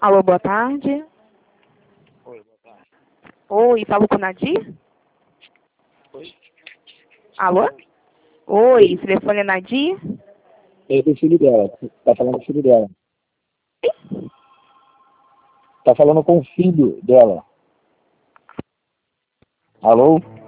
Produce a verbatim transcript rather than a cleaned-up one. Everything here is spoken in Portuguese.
Alô, boa tarde. Oi, boa tarde. Oi, falo com o Nadir? Oi? Alô? Oi, esse telefone é Nadir? Esse é o filho dela. Tá falando com o filho dela. Tá falando com o filho dela. Alô?